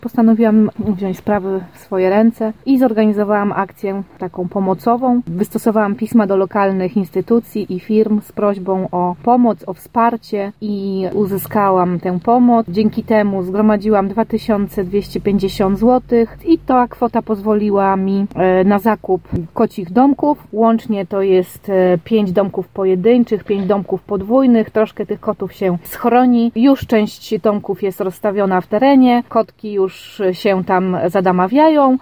postanowiłam wziąć sprawy w swoje ręce i zorganizowałam akcję taką pomocową. Wystosowałam pisma do lokalnych instytucji i firm z prośbą o pomoc, o wsparcie i uzyskałam tę pomoc. Dzięki temu zgromadziłam 2250 zł i ta kwota pozwoliła mi na zakup kocich domków. Łącznie to jest 5 domków pojedynczych, 5 domków podwójnych. Troszkę tych kotów się schroni. Już część domków jest rozstawiona w terenie. Kotki już się tam zadamawiają.